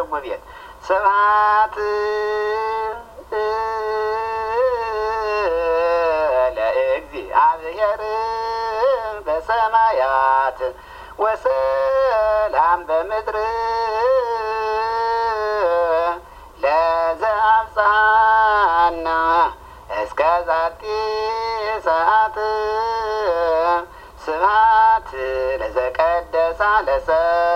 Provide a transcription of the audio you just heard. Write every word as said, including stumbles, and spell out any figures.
ቤት ስብሐት ለእግዚአብሔር በሰማያት ወሰላም በምድር ለዘአብጽሐነ እስከ ዛቲ ሰዓት ስብሐት ለዘቀደሳ ለሰ